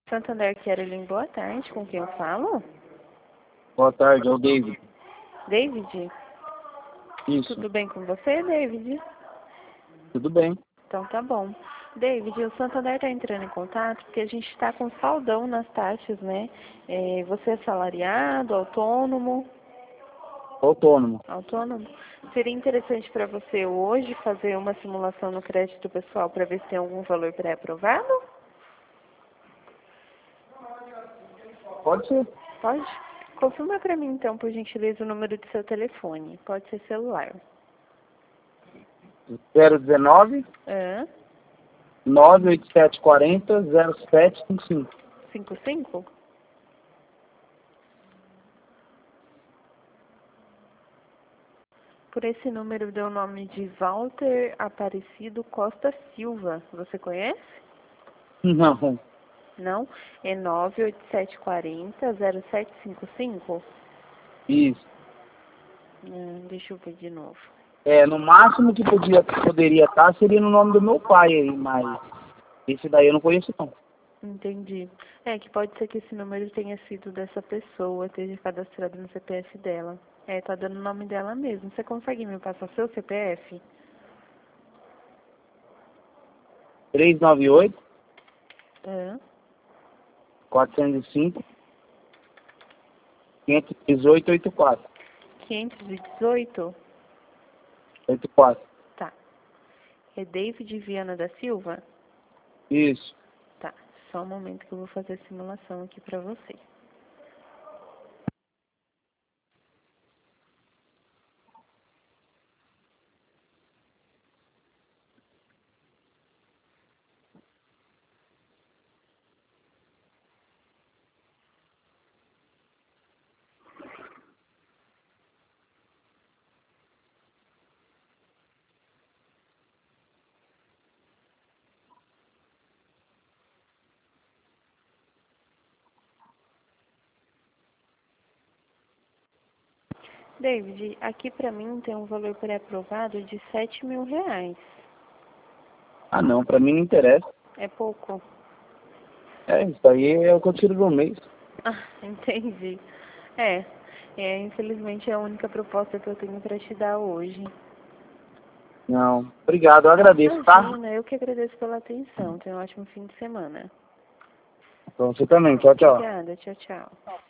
Santander Carolyn, boa tarde. Com quem eu falo? Boa tarde, é o David. David? Isso. Tudo bem com você, David? Tudo bem. Então tá bom. David, o Santander está entrando em contato porque a gente está com saldão nas taxas, né? Você é salariado, autônomo? Autônomo. Autônomo? Seria interessante para você hoje fazer uma simulação no crédito pessoal para ver se tem algum valor pré-aprovado? Pode ser. Pode? Confirma para mim então, por gentileza, o número do seu telefone. Pode ser celular. 019 Hã? 98740 0755. 55? Por esse número deu o nome de Walter Aparecido Costa Silva. Você conhece? Não. Não? É 98740 0755? Isso. Deixa eu ver de novo. No máximo que poderia estar seria no nome do meu pai aí, mas esse daí eu não conheço não. Entendi. É que pode ser que esse número tenha sido dessa pessoa, esteja cadastrado no CPF dela. Tá dando o nome dela mesmo. Você consegue me passar seu CPF? 398 Hã? 405 518 84. 518? 84. Tá. É David Viana da Silva? Isso. Tá. Só um momento que eu vou fazer a simulação aqui pra você. David, aqui pra mim tem um valor pré-aprovado de R$ 7.000. Ah não, pra mim não interessa. É pouco? Isso aí é o que eu tiro do mês. Ah, entendi. Infelizmente é a única proposta que eu tenho pra te dar hoje. Não. Obrigado, eu agradeço, tá? Imagina, eu que agradeço pela atenção. Tenha um ótimo fim de semana. Então você também. Tchau, tchau. Obrigada, tchau, tchau.